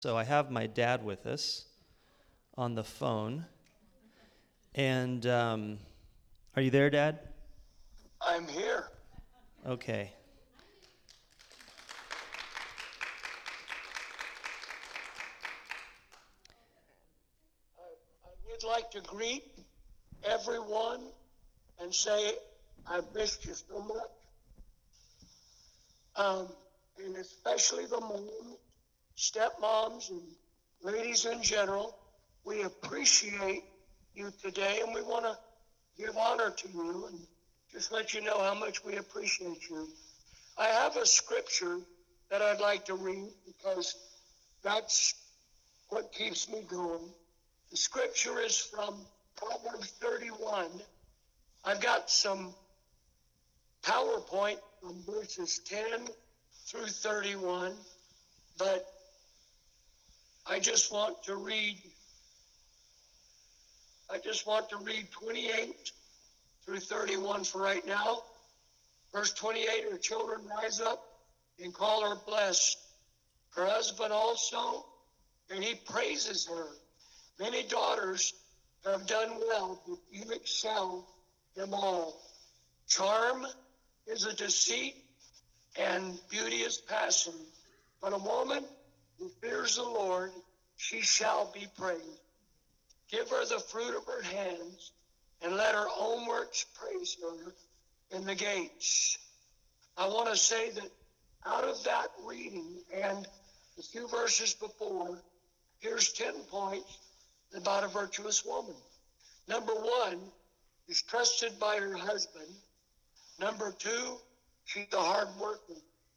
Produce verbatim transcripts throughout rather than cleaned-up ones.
So I have my dad with us on the phone. And um, are you there, Dad? I'm here. Okay. I would like to greet everyone and say I've missed you so much. Um, and especially the moms, stepmoms, and ladies in general. We appreciate you today, and we want to give honor to you and just let you know how much we appreciate you. I have a scripture that I'd like to read because that's what keeps me going. The scripture is from Proverbs thirty-one. I've got some PowerPoint from verses ten through thirty-one, but I just want to read, I just want to read twenty-eight through thirty-one for right now. Verse twenty-eight, her children rise up and call her blessed. Her husband also, and he praises her. Many daughters have done well, but you excel them all. Charm is a deceit, and beauty is passing. But a woman who fears the Lord, she shall be praised. Give her the fruit of her hands, and let her own works praise her in the gates. I want to say that out of that reading and a few verses before, here's ten points about a virtuous woman. Number one, she's trusted by her husband. Number two, she's a hard worker.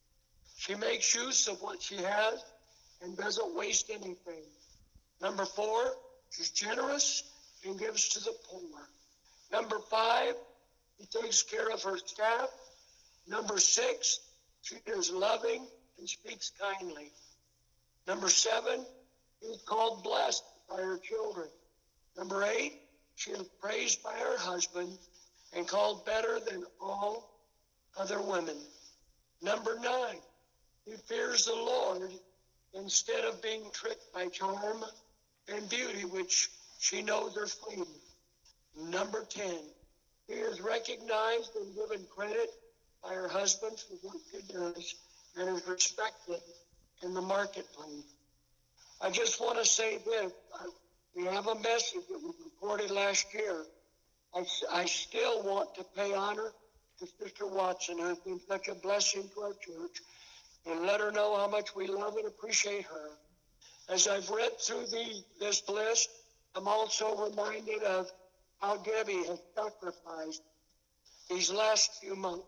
She makes use of what she has and doesn't waste anything. Number four, she's generous and gives to the poor. Number five, she takes care of her staff. Number six, she is loving and speaks kindly. Number seven, she's called blessed by her children. Number eight, she is praised by her husband and called better than all other women. Number nine, she fears the Lord instead of being tricked by charm and beauty, which she knows are fleeting. Number ten, she is recognized and given credit by her husband for what she does and is respected in the marketplace. I just want to say this. We have a message that was recorded last year. I, I still want to pay honor to Sister Watson, who has been such a blessing to our church, and let her know how much we love and appreciate her. As I've read through the, this list, I'm also reminded of how Debbie has sacrificed these last few months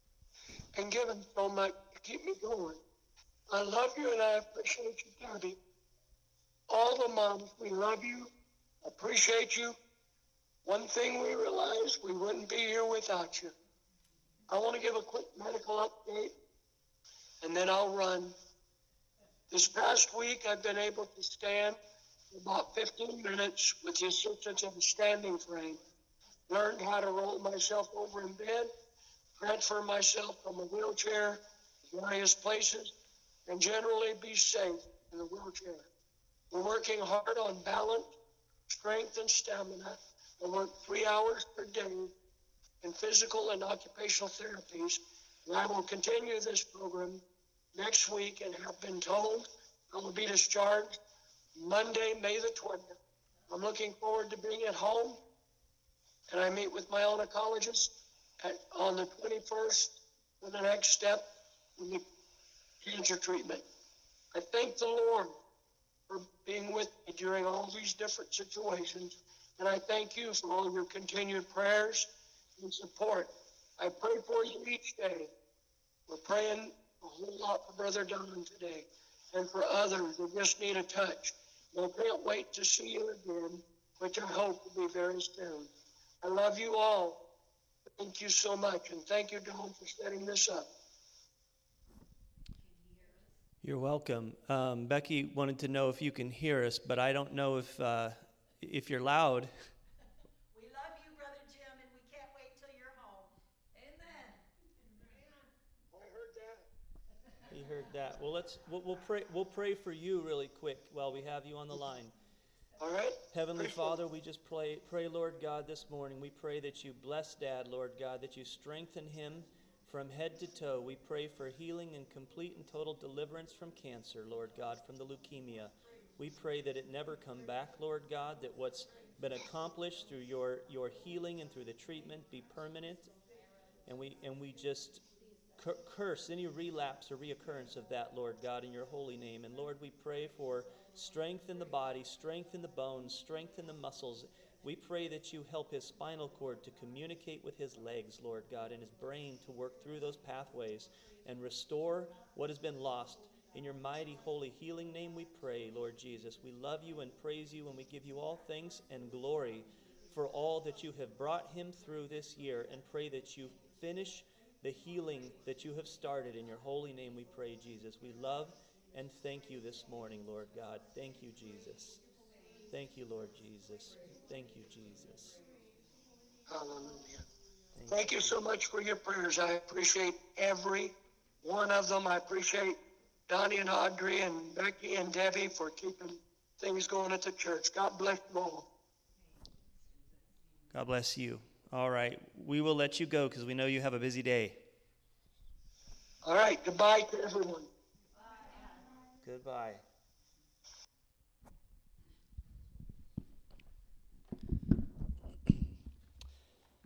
and given so much to keep me going. I love you and I appreciate you, Debbie. All the moms, we love you, appreciate you. One thing we realized, we wouldn't be here without you. I want to give a quick medical update, and then I'll run. This past week, I've been able to stand for about fifteen minutes with the assistance of a standing frame. Learned how to roll myself over in bed, transfer myself from a wheelchair to various places, and generally be safe in the wheelchair. We're working hard on balance, strength, and stamina. I work three hours per day in physical and occupational therapies, and I will continue this program next week and have been told I will be discharged Monday, May the twentieth. I'm looking forward to being at home, and I meet with my oncologist at, on the twenty-first for the next step in the cancer treatment. I thank the Lord for being with me during all these different situations, and I thank you for all of your continued prayers and support. I pray for you each day. We're praying a whole lot for Brother Don today and for others who just need a touch. And I can't wait to see you again, which I hope will be very soon. I love you all. Thank you so much, and thank you, Don, for setting this up. You're welcome. Um, Becky wanted to know if you can hear us, but I don't know if uh, if you're loud. We love you, Brother Jim, and we can't wait till you're home. Amen. I heard that. He heard heard that. Well, let's we'll, we'll pray. We'll pray for you really quick while we have you on the line. All right? Heavenly Appreciate Father, it. we just pray, pray, Lord God, this morning. We pray that you bless Dad, Lord God, that you strengthen him from head to toe. We pray for healing and complete and total deliverance from cancer, Lord God, from the leukemia. We pray that it never come back, Lord God, that what's been accomplished through your, your healing and through the treatment be permanent. And we and we just cur- curse any relapse or reoccurrence of that, Lord God, in your holy name. And Lord, we pray for strength in the body, strength in the bones, strength in the muscles. We pray that you help his spinal cord to communicate with his legs, Lord God, and his brain to work through those pathways and restore what has been lost. In your mighty, holy, healing name we pray, Lord Jesus. We love you and praise you, and we give you all thanks and glory for all that you have brought him through this year, and pray that you finish the healing that you have started. In your holy name we pray, Jesus. We love and thank you this morning, Lord God. Thank you, Jesus. Thank you, Lord Jesus. Thank you, Jesus. Hallelujah. Thank, Thank you so much for your prayers. I appreciate every one of them. I appreciate Donnie and Audrey and Becky and Debbie for keeping things going at the church. God bless you all. God bless you. All right. We will let you go because we know you have a busy day. All right. Goodbye to everyone. Goodbye.